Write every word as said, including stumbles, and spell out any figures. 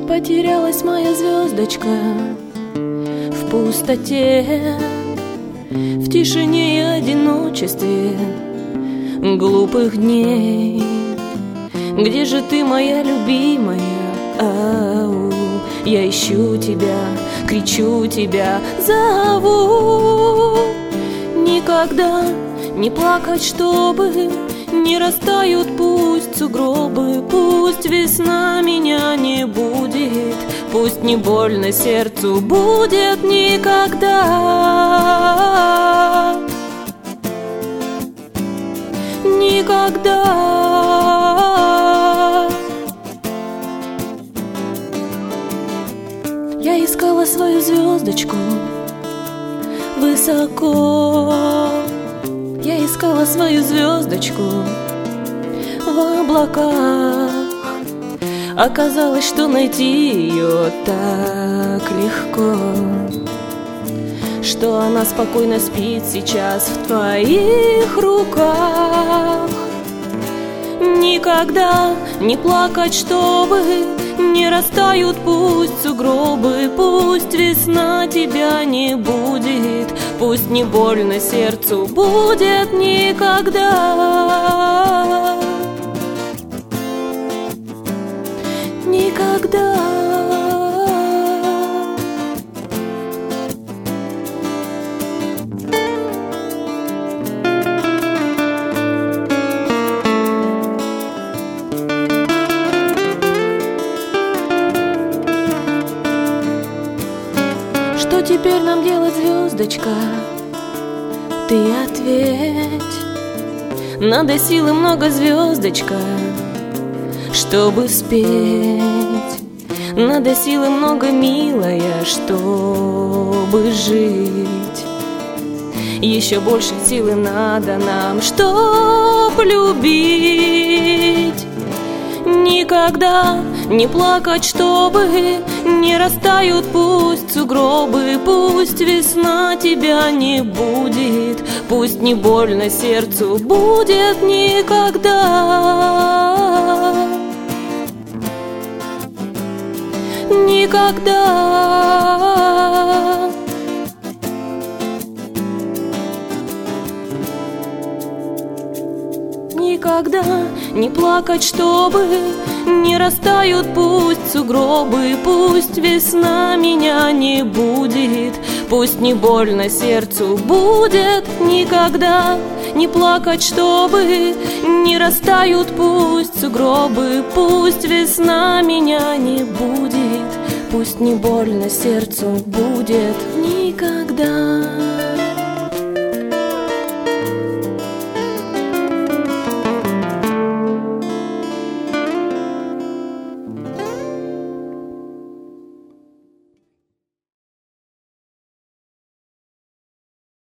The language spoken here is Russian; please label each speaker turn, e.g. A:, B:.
A: потерялась моя звездочка в пустоте, в тишине и одиночестве глупых дней. Где же ты, моя любимая? Ау, я ищу тебя, кричу тебя, зову. Никогда не плакать, чтобы не растают пусть сугробы, пусть весна меня не будет, пусть не больно сердцу будет никогда. Никогда. Я искала свою звездочку высоко, я искала свою звездочку в облаках. Оказалось, что найти ее так легко, что она спокойно спит сейчас в твоих руках. Никогда не плакать, чтобы не растают пусть сугробы, пусть весна тебя не будет, пусть не больно сердцу будет никогда. Никогда. Что теперь нам делать, звездочка? Ты ответь. Надо силы много, звездочка, чтобы спеть. Надо силы много, милая, чтобы жить. Еще больше силы надо нам, чтоб любить. Никогда не плакать, чтобы не растают пусть сугробы, пусть весна тебя не будет, пусть не больно сердцу будет никогда. Никогда. Никогда не плакать, чтобы не растают пусть сугробы, пусть весна меня не будет, пусть не больно сердцу будет никогда. Не плакать, чтобы не растают пусть сугробы, пусть весна меня не будет, пусть не больно сердцу будет никогда.